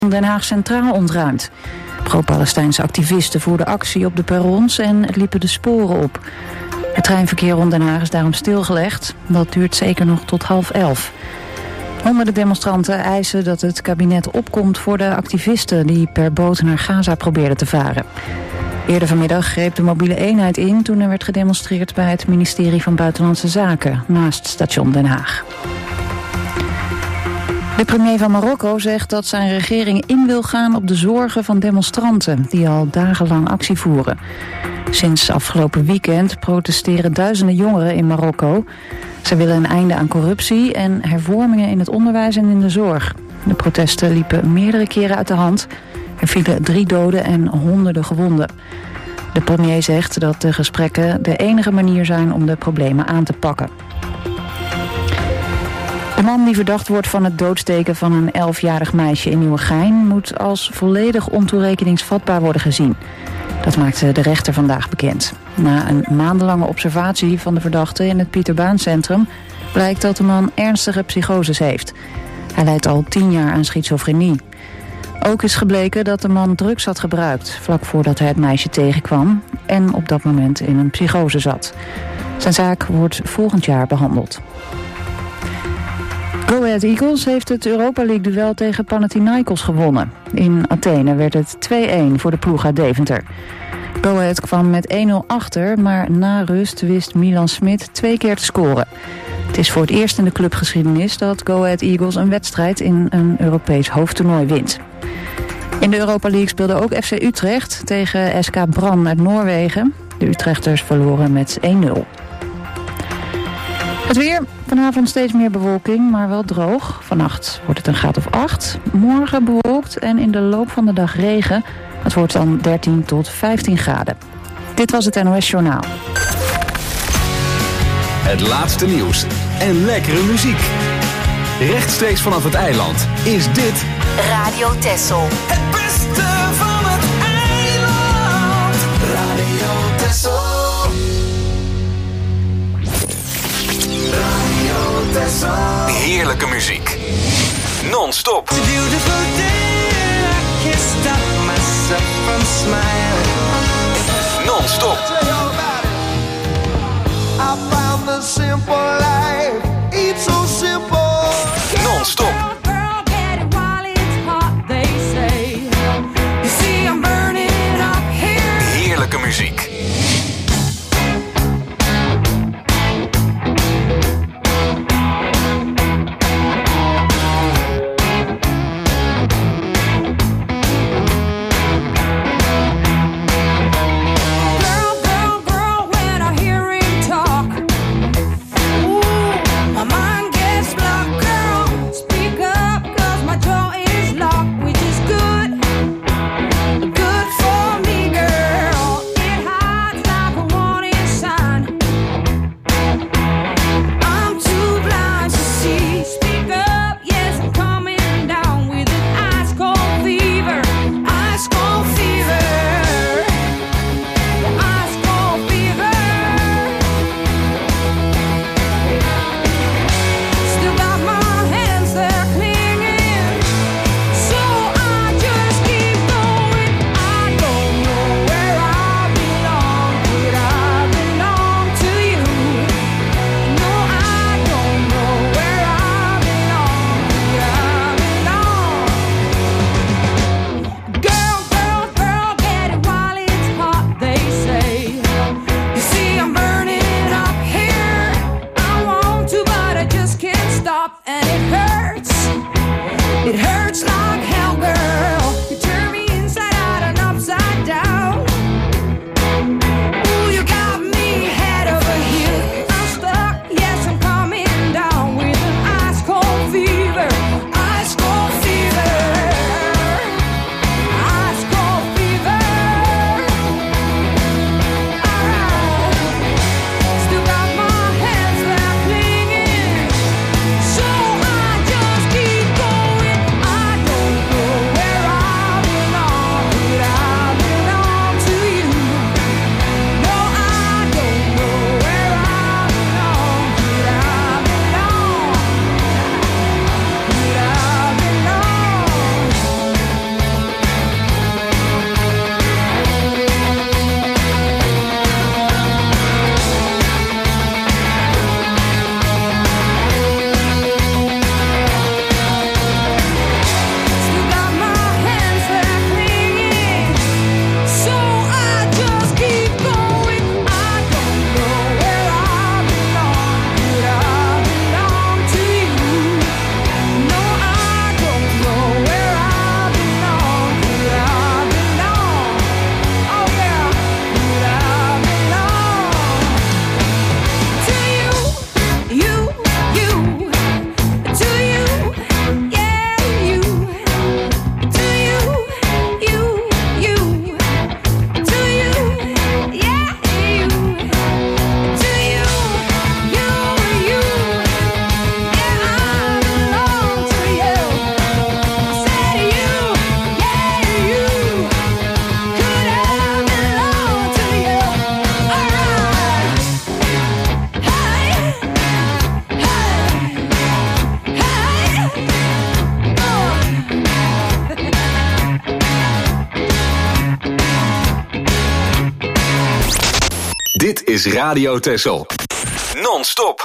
Den Haag Centraal ontruimd. Pro-Palestijnse activisten voerden actie op de perrons en liepen de sporen op. Het treinverkeer rond Den Haag is daarom stilgelegd. Dat duurt zeker nog tot 10:30. Honderden demonstranten eisen dat het kabinet opkomt voor de activisten die per boot naar Gaza probeerden te varen. Eerder vanmiddag greep de mobiele eenheid in toen er werd gedemonstreerd bij het ministerie van Buitenlandse Zaken naast station Den Haag. De premier van Marokko zegt dat zijn regering in wil gaan op de zorgen van demonstranten die al dagenlang actie voeren. Sinds afgelopen weekend protesteren duizenden jongeren in Marokko. Ze willen een einde aan corruptie en hervormingen in het onderwijs en in de zorg. De protesten liepen meerdere keren uit de hand. Er vielen 3 doden en honderden gewonden. De premier zegt dat de gesprekken de enige manier zijn om de problemen aan te pakken. De man die verdacht wordt van het doodsteken van een 11-jarig meisje in Nieuwegein moet als volledig ontoerekeningsvatbaar worden gezien. Dat maakte de rechter vandaag bekend. Na een maandenlange observatie van de verdachte in het Pieter Baan Centrum blijkt dat de man ernstige psychoses heeft. Hij lijdt al 10 jaar aan schizofrenie. Ook is gebleken dat de man drugs had gebruikt vlak voordat hij het meisje tegenkwam en op dat moment in een psychose zat. Zijn zaak wordt volgend jaar behandeld. Go Ahead Eagles heeft het Europa League-duel tegen Panathinaikos gewonnen. In Athene werd het 2-1 voor de ploeg uit Deventer. Go Ahead kwam met 1-0 achter, maar na rust wist Milan Smit 2 keer te scoren. Het is voor het eerst in de clubgeschiedenis dat Go Ahead Eagles een wedstrijd in een Europees hoofdtoernooi wint. In de Europa League speelde ook FC Utrecht tegen SK Brann uit Noorwegen. De Utrechters verloren met 1-0. Het weer, vanavond steeds meer bewolking, maar wel droog. Vannacht wordt het een graad of 8. Morgen bewolkt en in de loop van de dag regen. Het wordt dan 13 tot 15 graden. Dit was het NOS Journaal. Het laatste nieuws en lekkere muziek. Rechtstreeks vanaf het eiland is dit Radio Texel. Het beste van het eiland. Radio Texel. Radio Texel. heerlijke muziek. Non-stop. It's a beautiful day. I can't stop myself from smiling. Non-stop. I found the simple life. It's so simple. Non-stop. Girl, get it while it's hot, they say. You see, I'm burning up here. Heerlijke muziek. Girl, Dit is Radio Texel. Non-stop.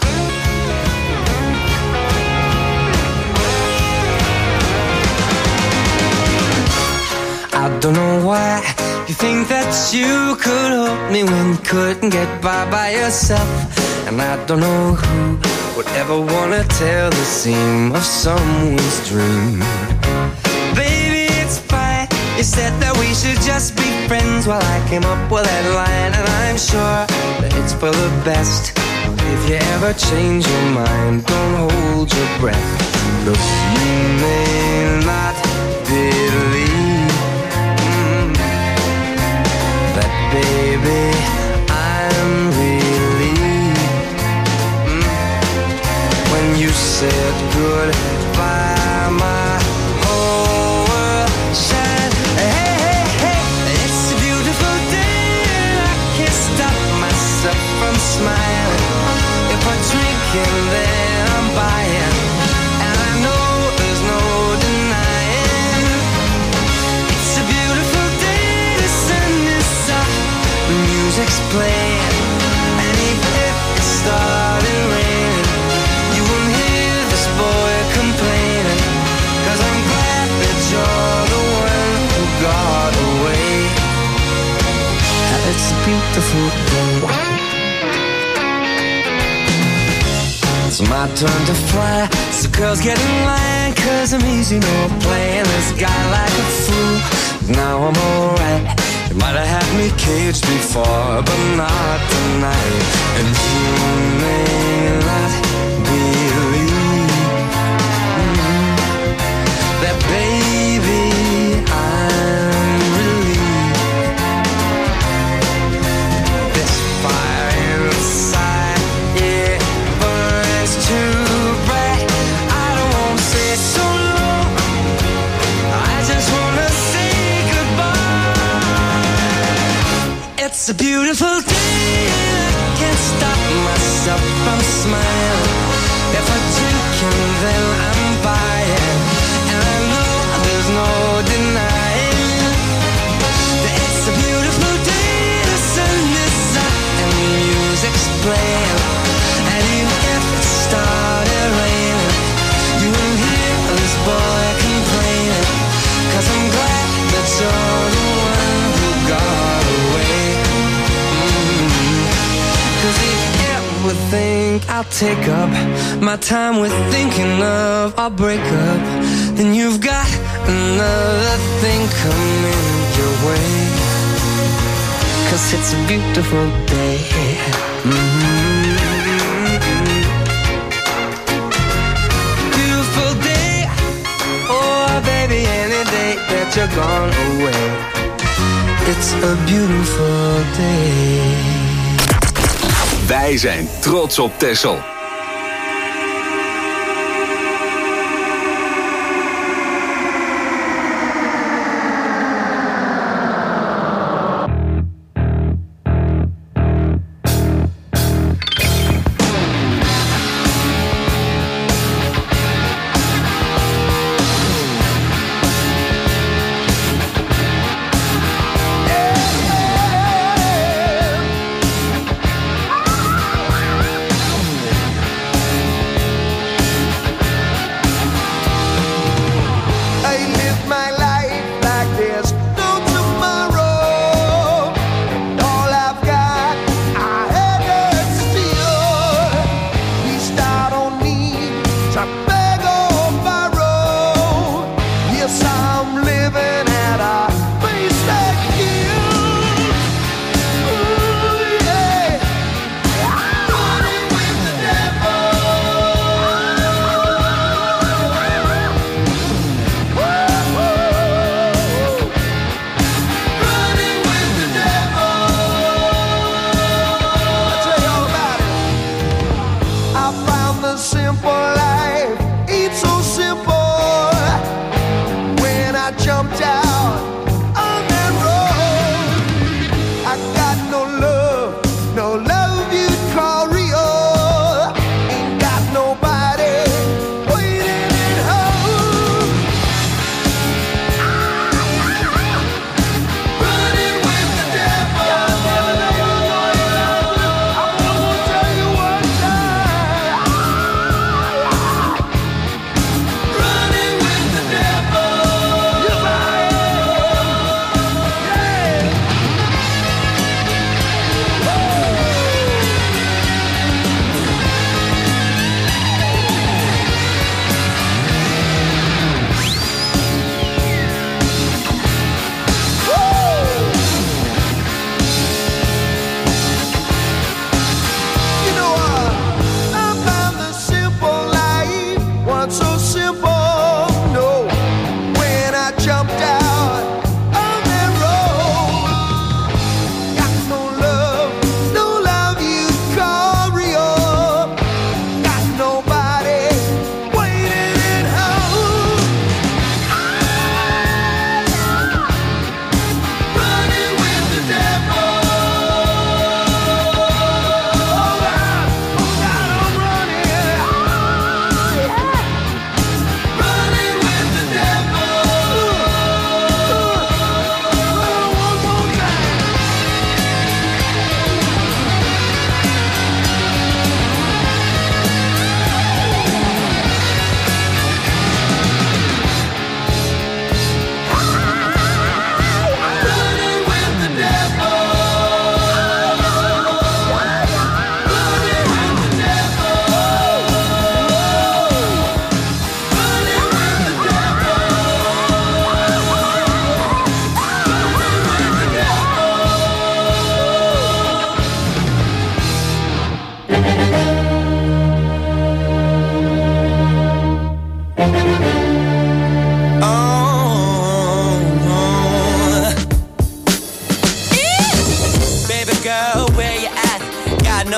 I don't know why you think that you could help me when you couldn't get by yourself. And I don't know who would ever wanna tell the seam of someone's dream. Baby, it's fine. You said that we should just be friends while I came up with that line. And I'm sure that it's for the best. If you ever change your mind, don't hold your breath. Look, you may not believe that, baby, I'm relieved when you said goodbye, my whole world shined. Hey, hey, hey, it's a beautiful day and I can't stop myself from smiling. If I drink and then I'm buying, and I know there's no denying. It's a beautiful day, the sun is up, the music's playing, and even if it started raining, you won't hear this boy complaining, 'cause I'm glad that you're the one who got away. It's a beautiful day. It's my turn to fly, so girls get in line, 'cause I'm easy, no playing this guy like a fool. Now I'm alright. You might have had me caged before, but not tonight. And you may not believe that, baby, I'm relieved. This fire inside, it burns too bright. I don't want to say so long, I just want to say goodbye. It's a beautiful day and I can't stop myself from smiling. If I drink and then I'm buying, and I know there's no denying that it's a beautiful day, the sun is up and the music's playing, and even if it started raining, you won't hear this boy complaining, 'cause I'm glad that you're the one who got away. 'Cause if you ever think I'll take up my time with thinking of our breakup, then you've got another thing coming your way. 'Cause it's a beautiful day. Beautiful day. Oh, baby, any day that you're gone away. It's a beautiful day. Wij zijn trots op Texel.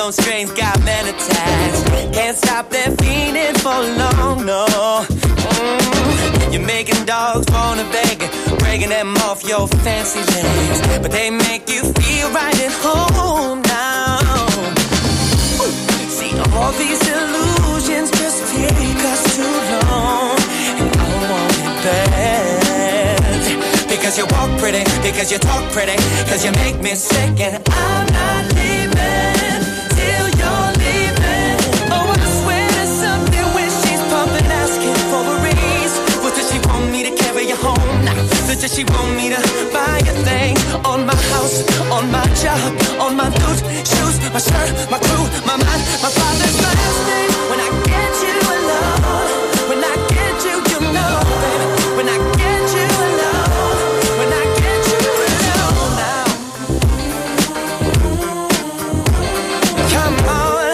some strains got men attached. Can't stop their fiending for long, no. You're making dogs wanna beg, breaking them off your fancy legs, but they make you feel right at home now. See, all these illusions just take us too long, and I want it bad. Because you walk pretty, because you talk pretty, because you make me sick, and I'm not leaving till you're leaving. Oh, I swear there's something when she's pumping, asking for a raise. What does she want me to carry you home now? Does she want me to buy a thing? On my house, on my job, on my boots, shoes, my shirt, my crew, my mind, my father's last name. When I get you alone, when I get you, you know, baby. When I get you alone, when I get you alone now. Come on,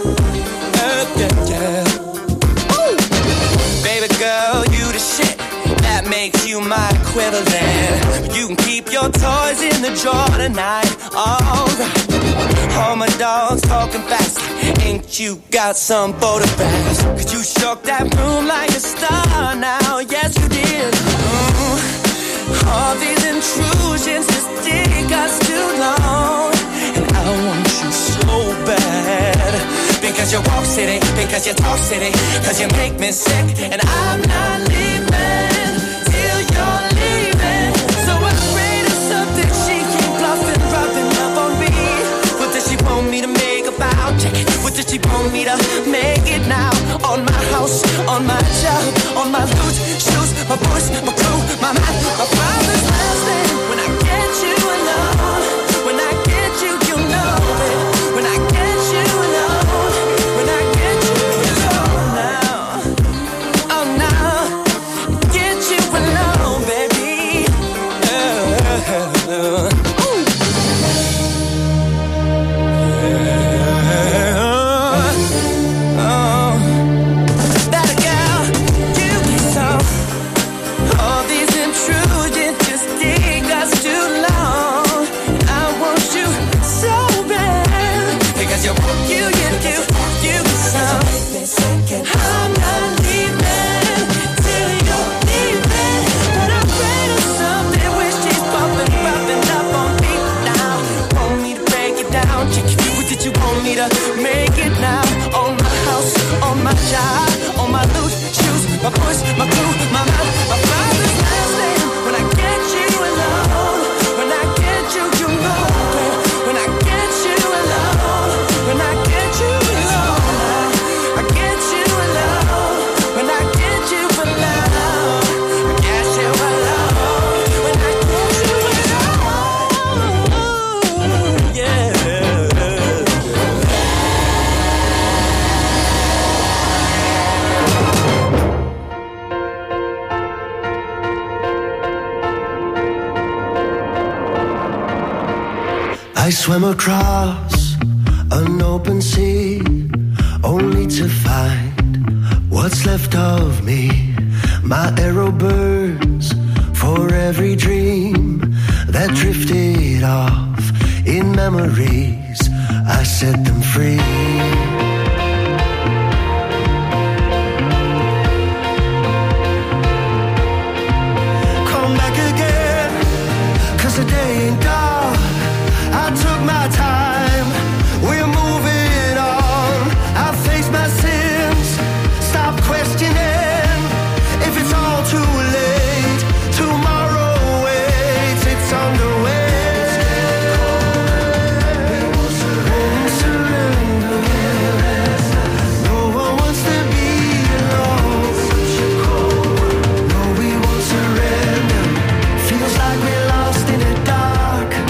yeah. Ooh. Baby girl, you the shit. That makes you my equivalent. You can keep your toys in the drawer tonight. Alright. All my dogs talking fast. Ain't you got some photographs? Cause you shook that room like a star now. Yes, you did. All these intrusions just take us too long, and I want you so bad. Because you walk city, because you talk city, because you make me sick, and I'm not leaving till you're leaving. So afraid of something, she keep bluffing, rubbing up on me. What does she want me to make about? Check it. What does she want me to make it now? On my house, on my job, on my boots, shoes, my voice, my crew, my mind, my father's last name. When I get you alone, when I get you, you know it. When I get you alone, when I get you alone now. Oh now, get you alone, baby. Make it now. On my house, on my job, on my loot, shoes, my voice, my crew, my mind, my father's last name. When I get you alone, when I get you, you know it. When I get you alone, when I get you alone, I get you alone. When I get you alone, I get you alone. When I get you alone, yeah. I swam across an open sea, only to find what's left of me. My arrow burns for every dream that drifted off in memories. I set them free. Come back again, 'cause the day ain't done. I took my time, we're moving on. I face my sins, stop questioning if it's all too late. Tomorrow waits, it's underway. We won't surrender. No one wants to be alone. No, we won't surrender. Feels like we're lost in the dark.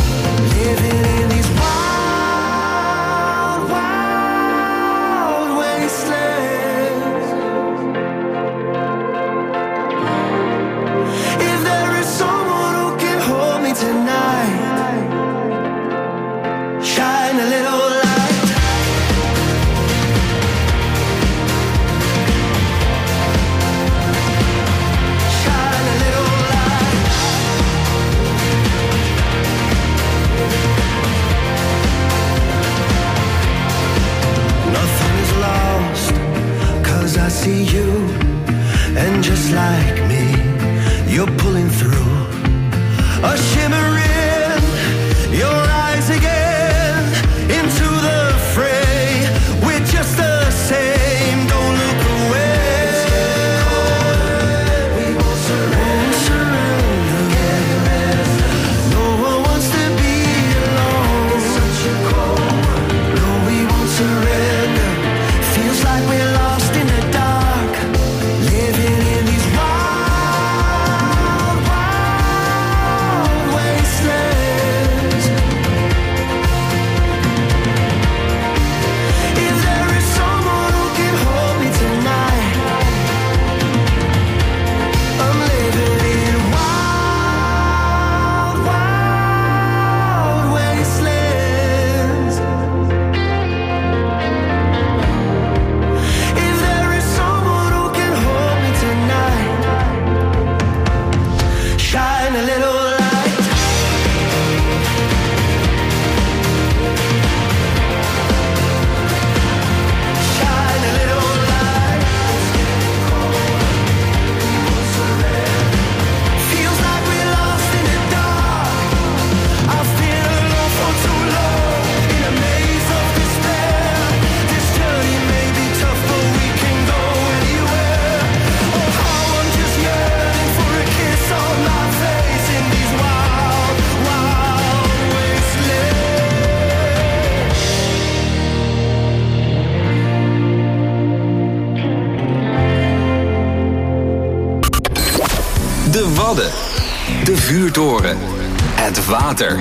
De vuurtoren. Het water.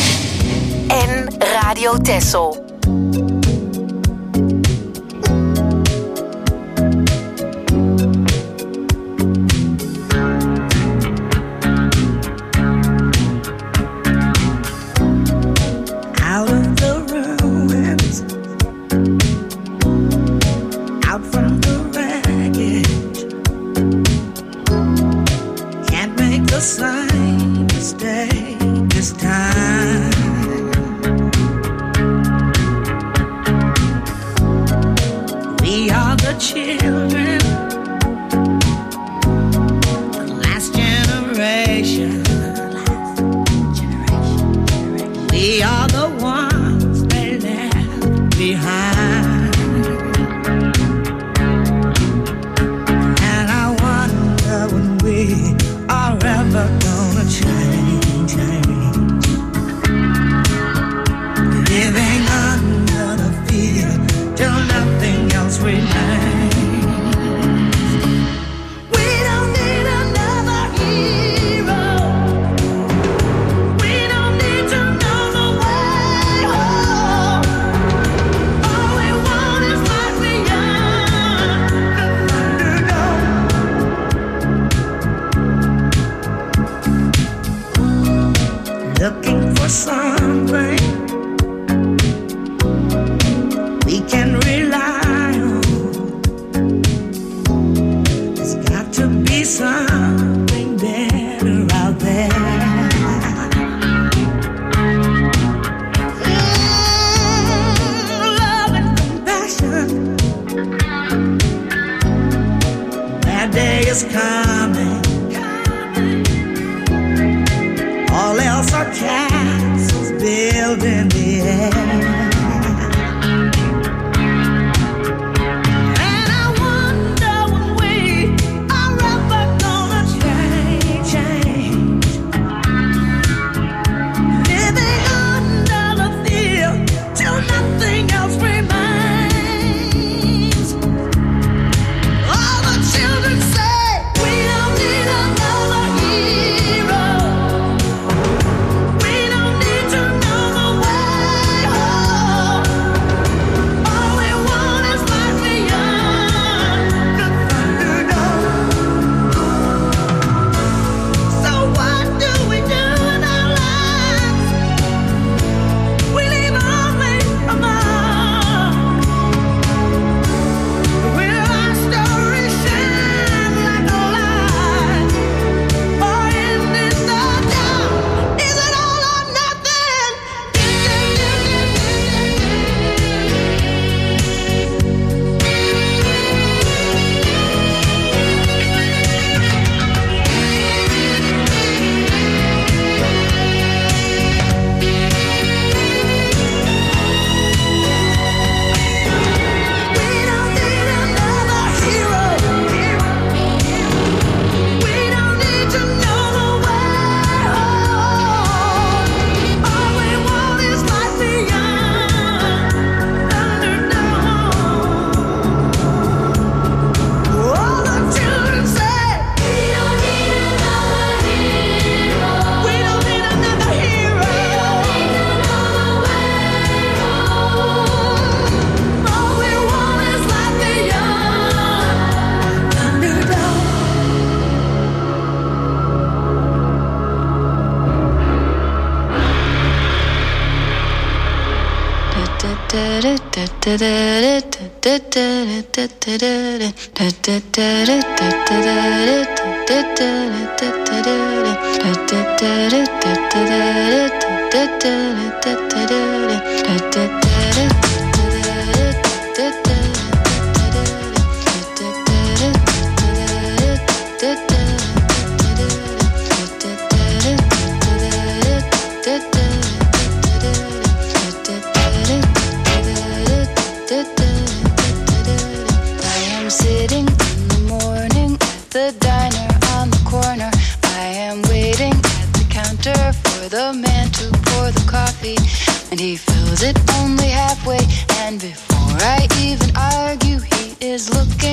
En Radio Texel.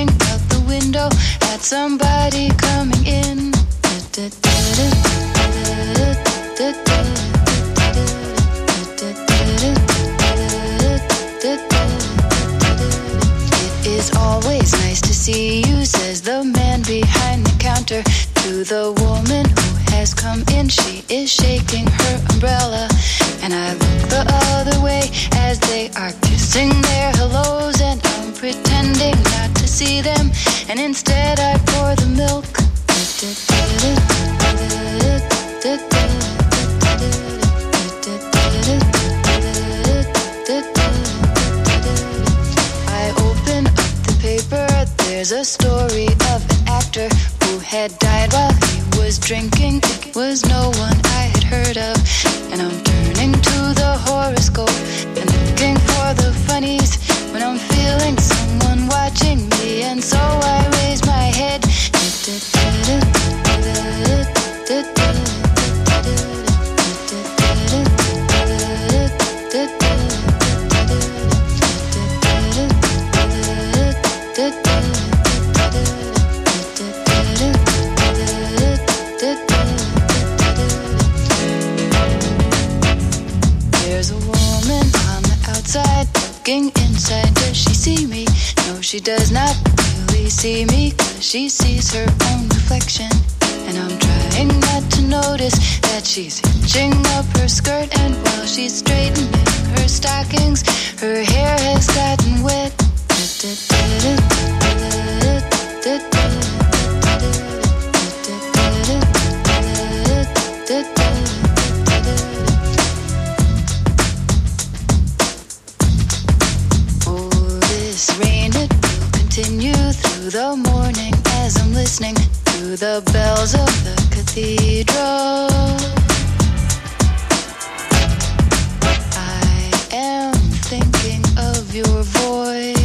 Somebody coming in. she is shaking her umbrella. And I look the other way as they are kissing their hellos. And I'm pretending not to see them, and instead I pour the milk. I open up the paper. There's a story of an actor who had died while he was drinking. It was no one I had heard of. And I'm turning to the horoscope and looking for the funnies when I'm feeling someone watching me. And so I raise my head. There's a woman on the outside looking inside. Does she see me? No, she does not really see me, 'cause she sees her own reflection. And I'm trying not to notice that she's hitching up her skirt. And while she's straightening her stockings, her hair has gotten wet. Oh, this rain, it will continue through the morning as I'm listening to the bells of the cathedral. I am thinking of your voice.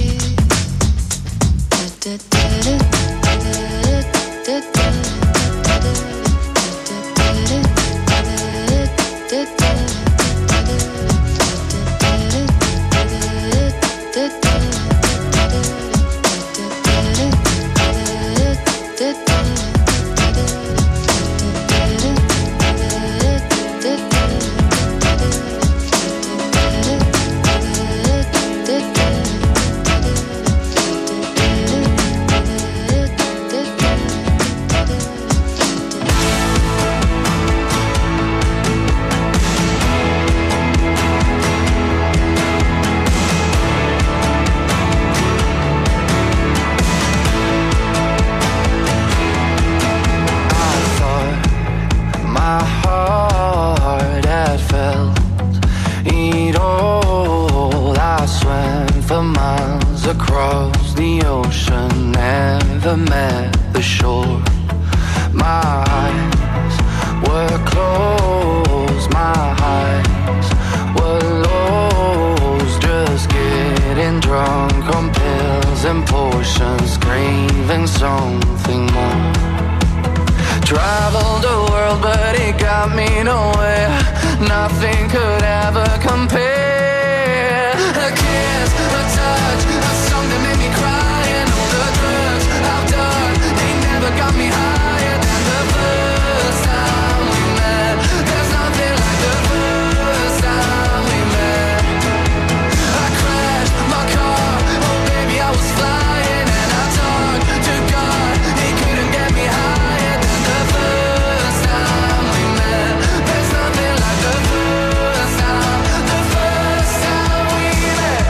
Across the ocean, never met the shore. My eyes were closed, my eyes were lost, just getting drunk on pills and potions, craving something more. Traveled the world, but it got me nowhere. Nothing could ever compare. A kiss, a touch, a song that made me cry, and all the drugs I've done, they never got me higher than the first time we met. There's nothing like the first time we met. I crashed my car, oh baby I was flying, and I talked to God, he couldn't get me higher than the first time we met. There's nothing like the first time we met.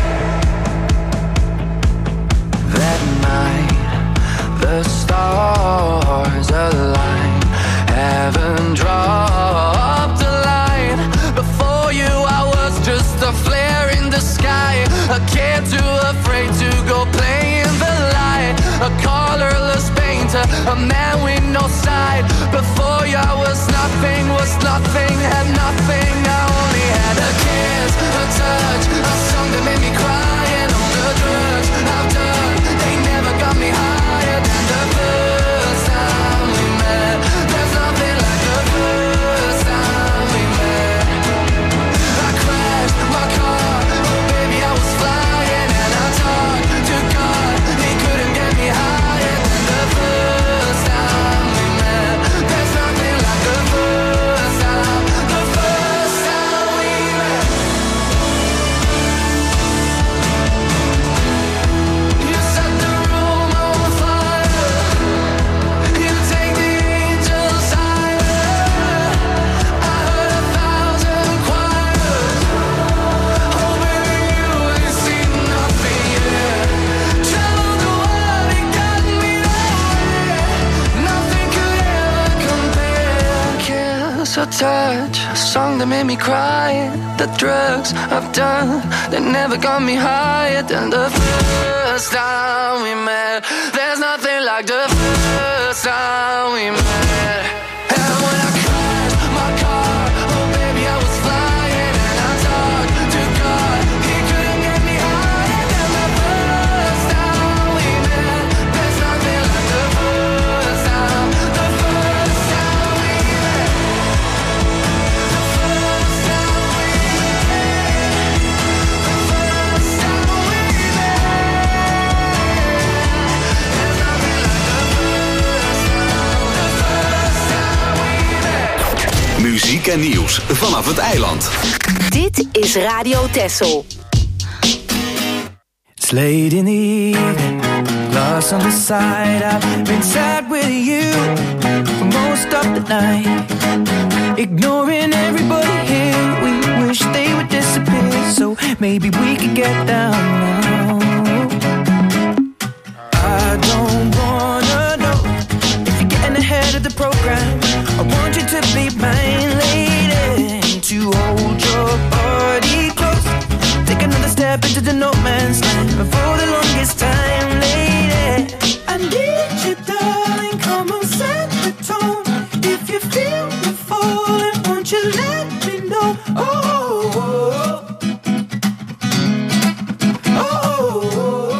That night, the stars aligned, heaven dropped a line. Before you I was just a flare in the sky, a kid too afraid to go play in the light, a colorless painter, a man with no side. Before you I was nothing, had nothing. I only had a kiss, a touch, a song that made me cry, and all the drugs I've done, they never got me higher than the first time we met. There's nothing like the first time we met. I crashed my car, oh baby I was flying, and I talked to God, he couldn't get me higher than the first time we met. There's nothing like the first time touch, a song that made me cry. The drugs I've done, they never got me higher than the first time we met. There's nothing like the first time we met. And when I crashed my car, oh baby I was flying. And I talked to God, he couldn't get me higher than the first time we met. There's nothing like the first time we met. The first time we met. The first time we met. Muziek en nieuws vanaf het eiland. Dit is Radio Texel. It's late in the evening, lost on the side. I've been sad with you for most of the night, ignoring everybody here. We wish they would disappear, so maybe we could get down now. I don't wanna know if you're getting ahead of the program. I want you to be mine, lady, to hold your body close. Take another step into the no man's land for the longest time, lady. I need you, darling, come on, set the tone. If you feel me falling, won't you let me know? Oh, oh, oh, oh, oh.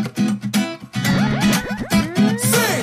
Sing.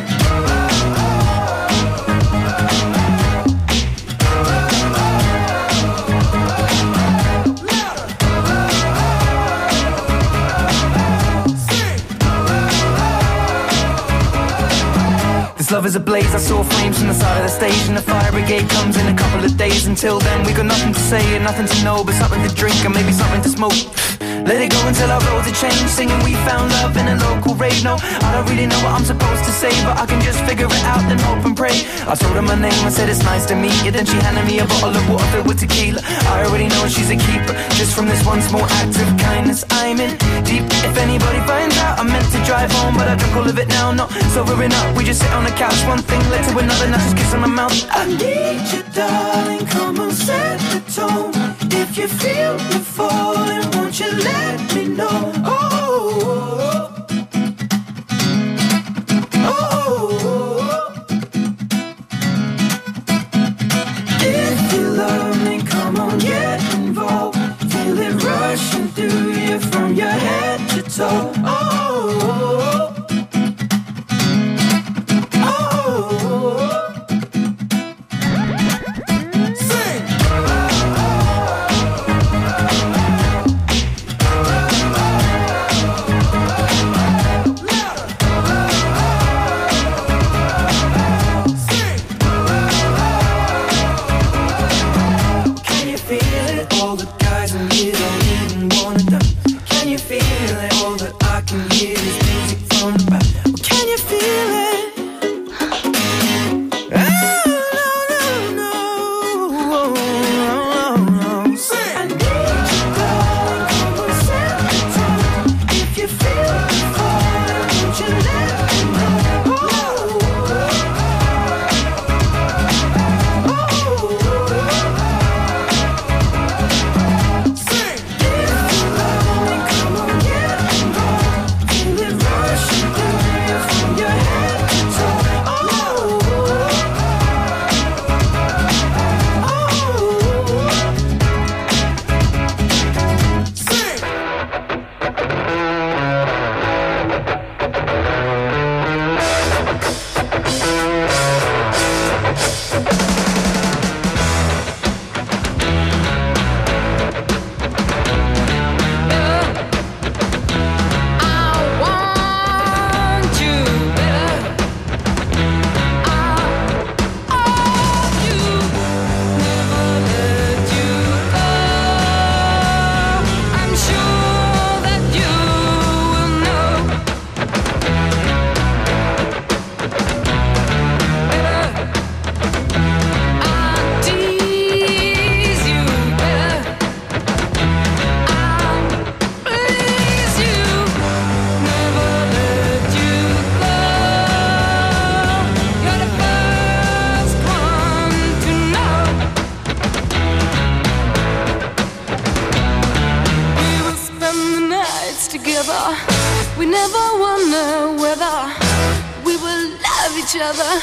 This love is ablaze, I saw flames from the side of the stage, and the fire brigade comes in a couple of days. Until then we got nothing to say and nothing to know, but something to drink and maybe something to smoke. Let it go until our roads are changed, singing we found love in a local rave. No, I don't really know what I'm supposed to say, but I can just figure it out and hope and pray. I told her my name, I said it's nice to meet you. Then she handed me a bottle of water filled with tequila. I already know she's a keeper, just from this one small act of kindness. I'm in deep, if anybody finds out. I meant to drive home, but I drunk all of it now. Not sobering up, we just sit on the couch. One thing led to another, now just kiss on my mouth. I need you, darling, come on, set the tone. If you feel me falling, won't you let me know? Oh, oh, oh, oh. If you love me, come on, get involved. Feel it rushing through you from your head to toe. Oh, oh, oh. each other.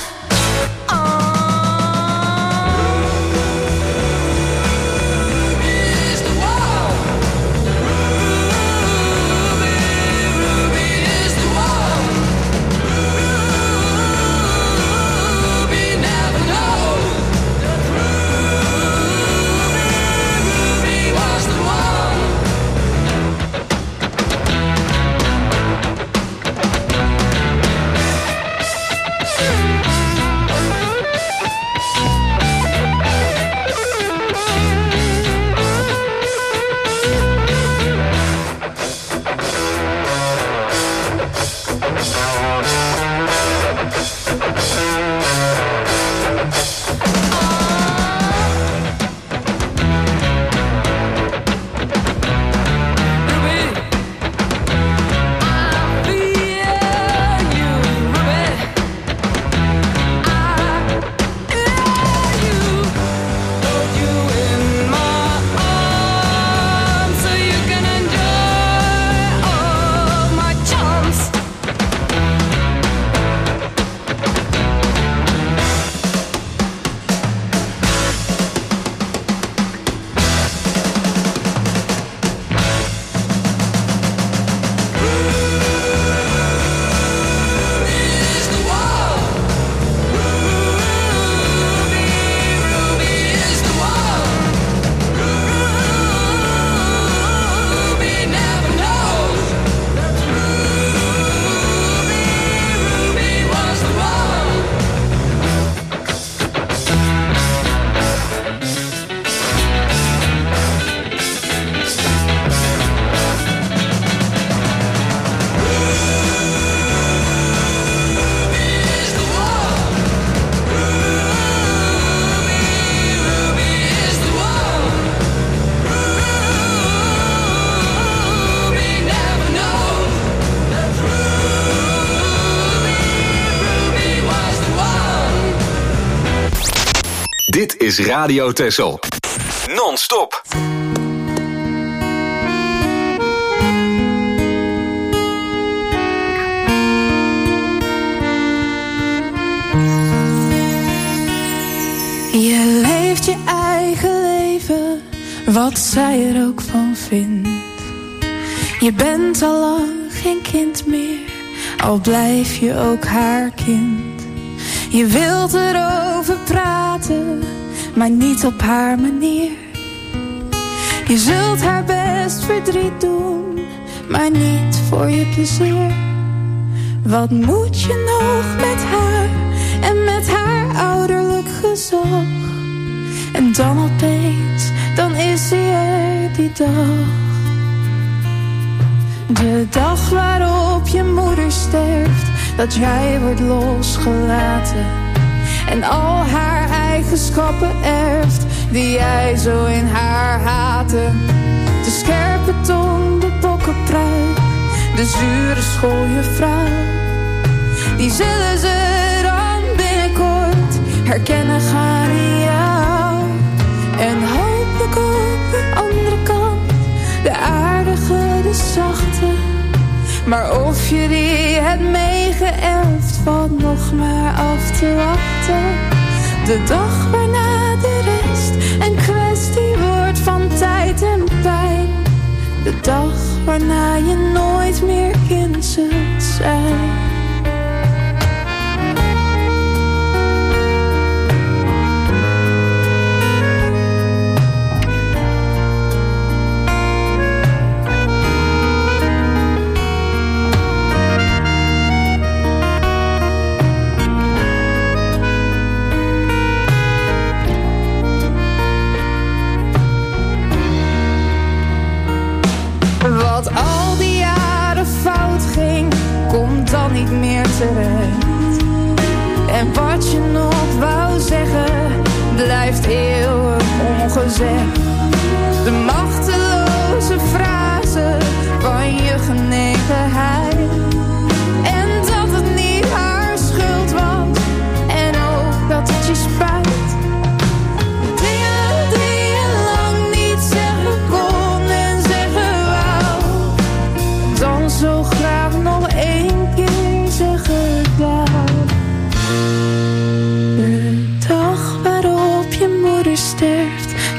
Dit is Radio Texel. Non-stop. Je leeft je eigen leven, wat zij er ook van vindt. Je bent al lang geen kind meer, al blijf je ook haar kind. Je wilt erover praten, maar niet op haar manier. Je zult haar best verdriet doen, maar niet voor je plezier. Wat moet je nog met haar en met haar ouderlijk gezag? En dan opeens, dan is ze er die dag. De dag waarop je moeder sterft, dat jij wordt losgelaten en al haar eigenschappen erft die jij zo in haar haatte. De scherpe tong, de bokkenpruik, de zure schooljuffrouw, die zullen ze dan binnenkort herkennen gaan in jou. En hopelijk op de andere kant, de aardige, de zachte. Maar of je die hebt meegeërfd, valt nog maar af te wachten. De dag waarna de rest een kwestie wordt van tijd en pijn. De dag waarna je nooit meer kind zult zijn. Wat al die jaren fout ging, komt dan niet meer terecht. En wat je nog wou zeggen, blijft eeuwig ongezegd. De machteloze frase van je genegenheid. En dat het niet haar schuld was, en ook dat het je spijt. Dingen die je lang niet zeggen kon en zeggen wou, dan zo graag nog één keer zeggen wou.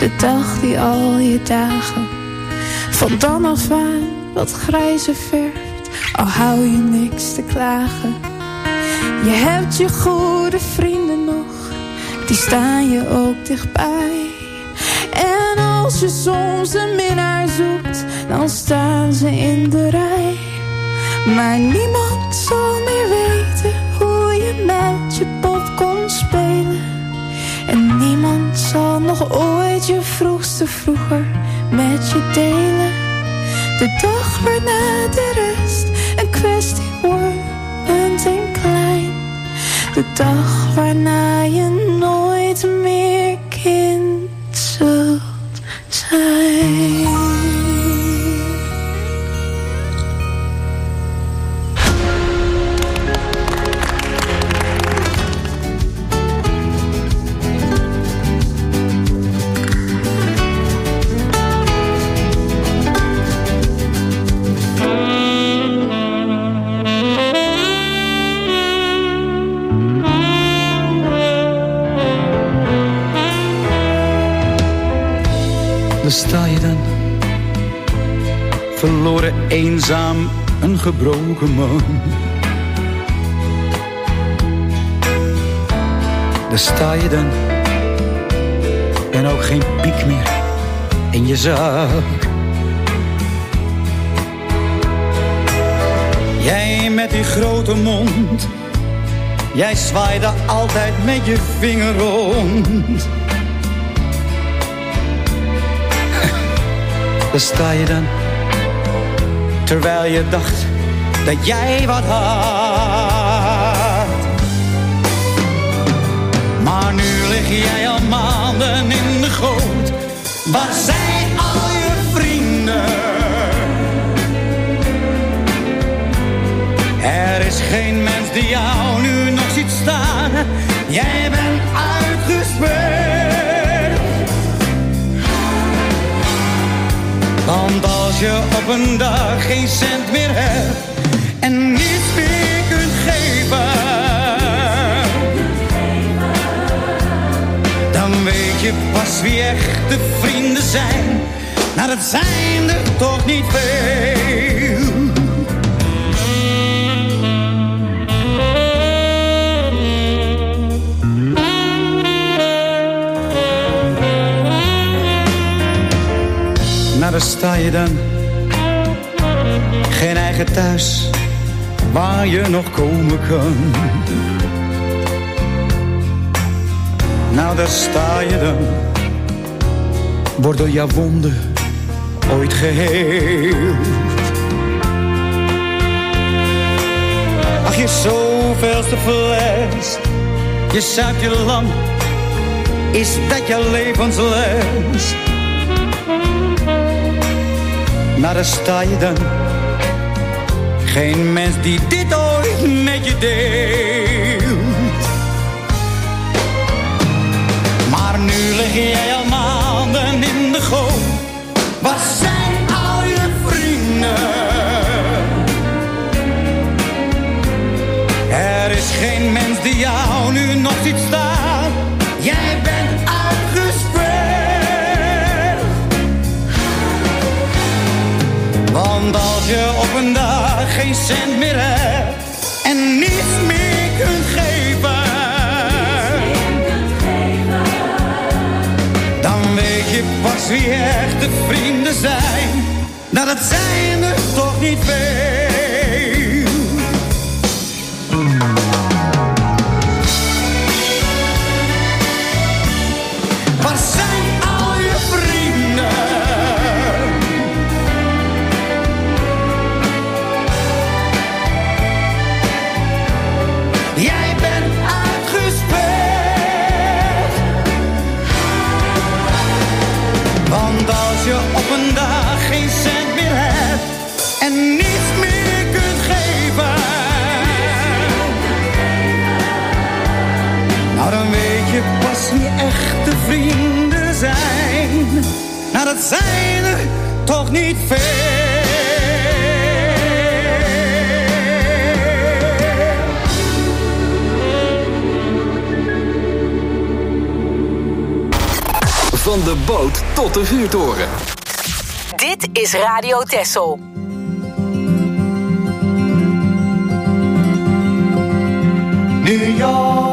De dag die al je dagen van dan af aan wat grijzer verft, al hou je niks te klagen. Je hebt je goede vrienden nog, die staan je ook dichtbij. En als je soms een minnaar zoekt, dan staan ze in de rij. Maar niemand zal meer weten hoe je met je pop kon spelen. En niemand zal nog ooit je vroegste vroeger met je delen. De dag waarna de rest een kwestie wordt en klein. De dag waarna je nooit meer kind zult zijn. Daar sta je dan, verloren, eenzaam, een gebroken man. Daar sta je dan, en ook geen piek meer in je zak. Jij met die grote mond, jij zwaaide altijd met je vinger rond. Daar sta je dan, terwijl je dacht dat jij wat had. Maar nu lig jij al maanden in de goot. Waar zijn al je vrienden? Er is geen mens die jou nu nog ziet staan. Jij bent uitgespeeld. Want als je op een dag geen cent meer hebt en niets meer kunt geven, dan weet je pas wie echte vrienden zijn. Nou, dat zijn er toch niet veel. Nou, daar sta je dan, geen eigen thuis waar je nog komen kan. Nou, daar sta je dan, wordt door jouw wonden ooit geheeld. Ach, je zoveelste fles, je zuipt je lam, is dat jouw levensles? Nou, daar sta je dan, geen mens die dit ooit met je deelt. Maar nu lig jij al maanden in de goot. Waar zijn al je vrienden? Er is geen mens die jou nu nog ziet staan. Jij bent uitgespeeld. Want als je op een dag geen cent meer hebt en niets meer kunt geven, dan weet je pas wie echte vrienden zijn. Nou, dat zijn er toch niet veel. Waar zijn al je vrienden? Jij bent uitgespeeld. Want als je op een dag geen cent meer hebt en niets meer kunt geven, nou, dan weet je pas wie echte vrienden zijn. Nou, dat zijn er toch niet veel. Van de boot tot de vuurtoren. Dit is Radio Texel. New York,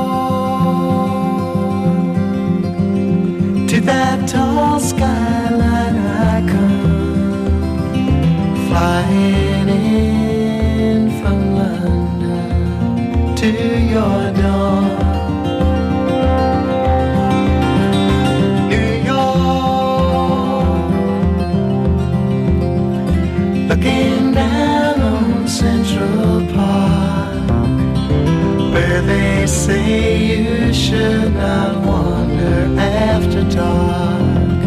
to that tall skyline I come, flying in from London to your door. New York, looking down on Central Park, where they say you should not wander after dark.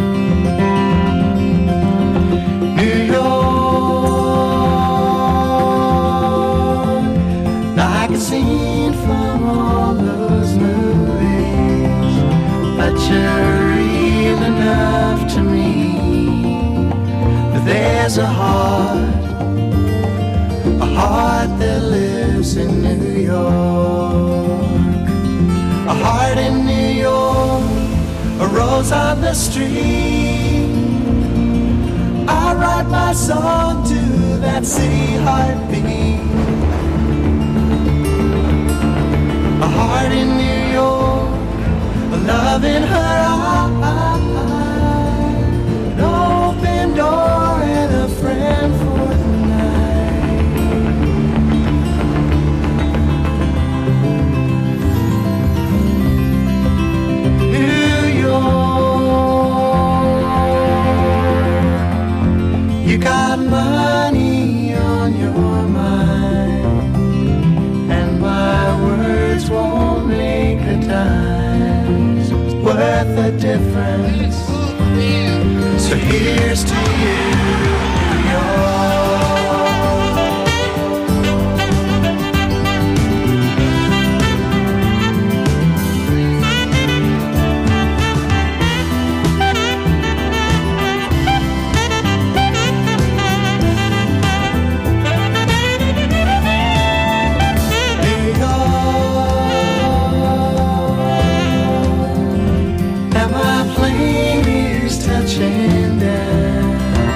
New York, like a scene from all those movies, but you're real enough to me. But there's a heart that lives in New York. A heart in New York, a rose on the street. I write my song to that city heartbeat. A heart in New York, a love in her eye, an open door and a friend for the you got money on your mind, and my words won't make a dime worth a difference. So here's to you, New York. Touching down.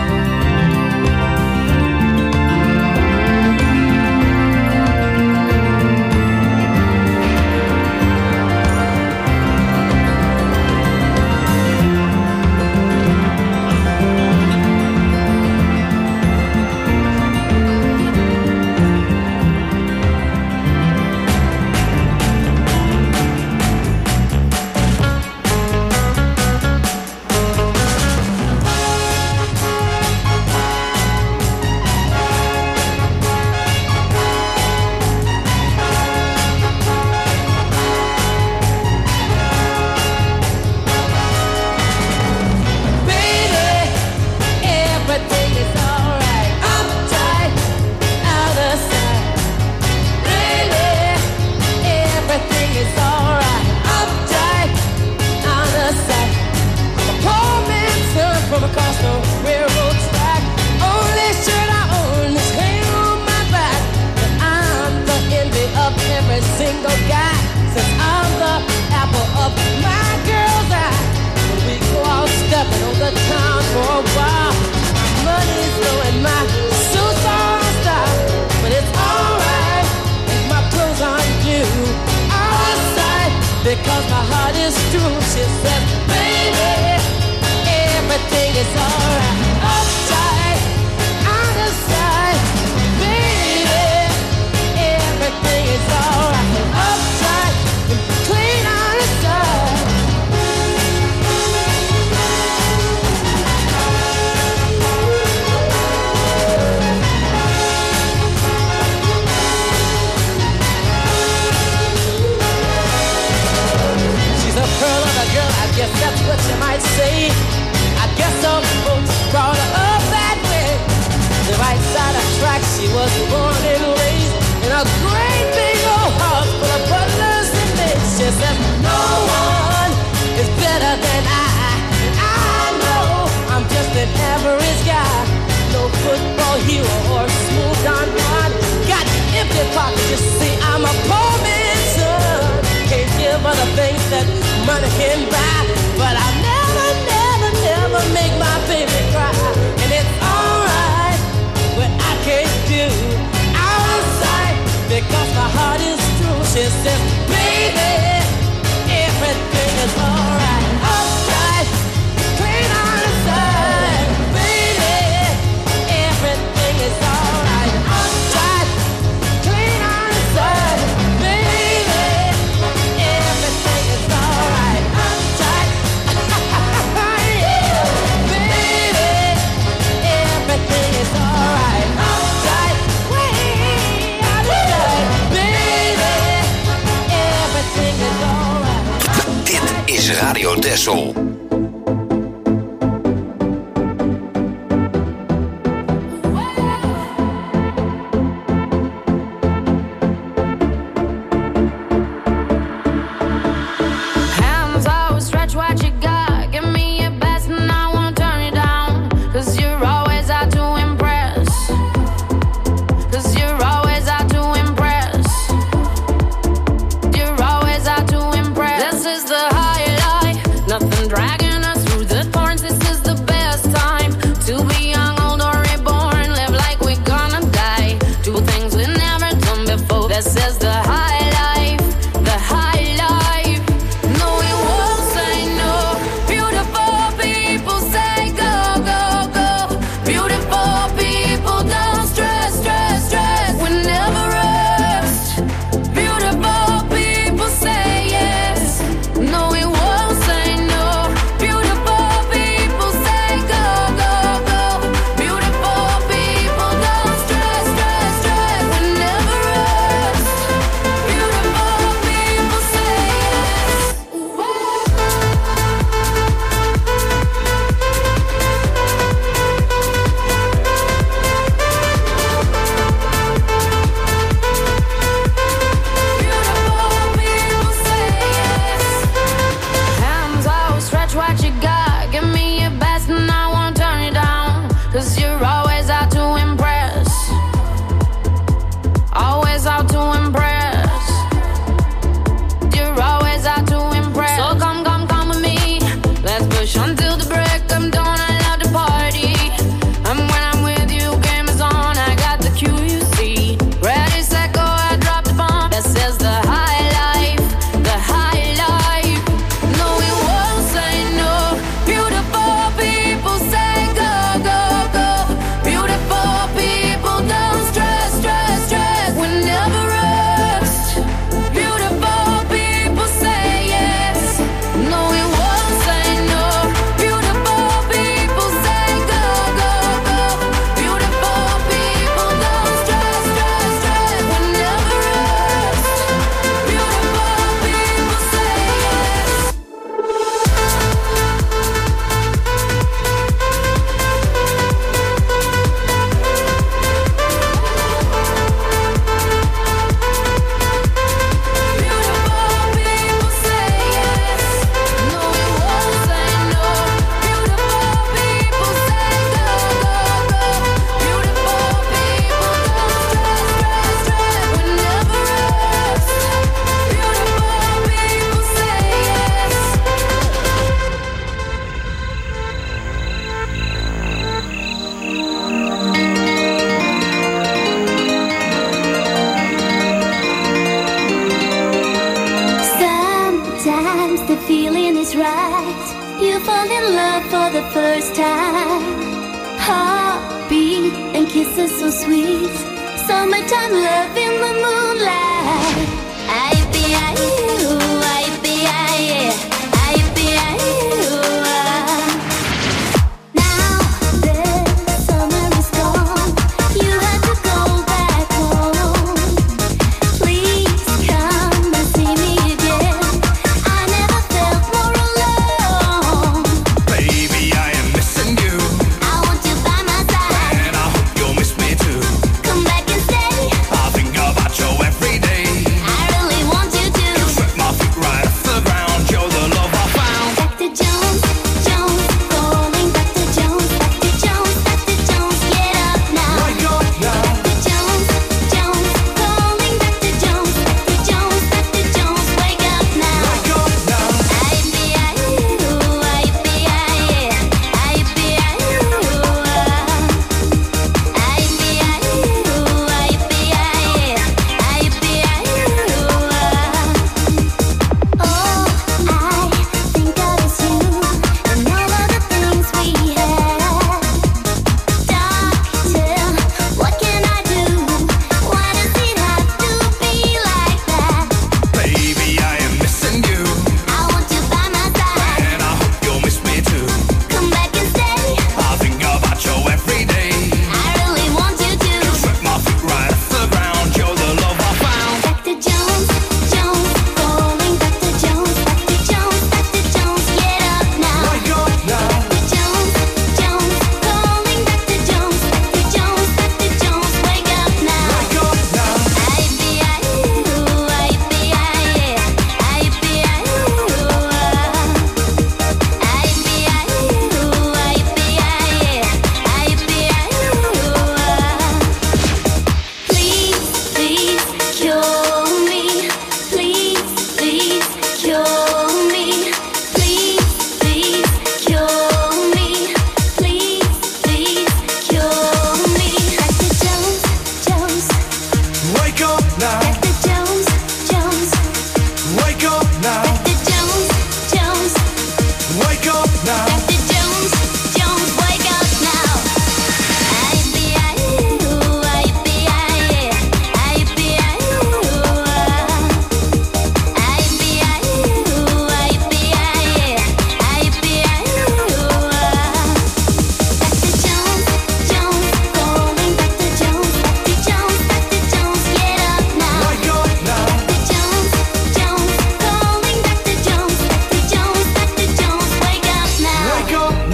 Because my heart is true, she said, baby, everything is alright. Upside, out of sight, baby, everything is alright. Upside, clean out of sight. She's a pearl of a girl, I guess that's what you might say. I guess some folks brought her up that way. The right side of tracks, she was born and raised in a great big old house full of butlers and maids. She says, no one is better than I. I know I'm just an average guy. No football hero or smooth Don Juan. Got empty pockets, you see, I'm a poor man's son. Can't give her the things that money can buy, but I'll never she says, baby, everything is alright. Outside, clean on the side. Baby, everything is alright. Outside, clean on the side. Baby, everything is alright. Outside, yeah. Baby, everything is alright. Outside, way outside. Baby, everything is alright. Dit is Radio Texel. Hands out, stretch what you got. Give me your best and I won't turn it down. 'Cause you're always out to impress. 'Cause you're always out to impress. You're always out to impress. This is the high life. Nothing dragging us through the thorns. This is the best time to be young, old or reborn. Live like we're gonna die. Do things we've never done before. This is the high life. The high life. No, we won't say no. Beautiful people say go, go, go. Beautiful people don't stress, stress, stress. We never rest. Beautiful people say yes. No, we won't say no. Beautiful people say go, go, go. Beautiful people don't stress, stress, stress. We never rest. Beautiful people say yes. Hands out, stretch what you got. Give me your best and I won't turn it down. 'Cause you're always out to impress. Always out to impress. You're always out to impress. So come, come, come with me. Let's push until the break of dawn. I love to party. And when I'm with you, game is on. I got the cue, you see. Ready, set, go, I drop the bomb. This is the high life. The high life. No, we won't say no. Beautiful people say go, go, go. Beautiful people don't stress, stress, stress. We never rest. Beautiful people say yes. No, we won't say no. Beautiful people say go, go, go. Beautiful people don't stress, stress, stress. We never rest. Beautiful people say yes. Sometimes the feeling is right. You fall in love for the first time. Heartbeat and kisses so sweet. Summertime love in the moonlight. I be you, I be I be you. Now the summer is gone. You have to go back home. Please come and see me again. I never felt more alone. Baby, I am missing you, I want you by my side. and I hope you'll miss me too. Come back and stay. I think about you every day. I really want you to. Set my feet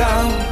down.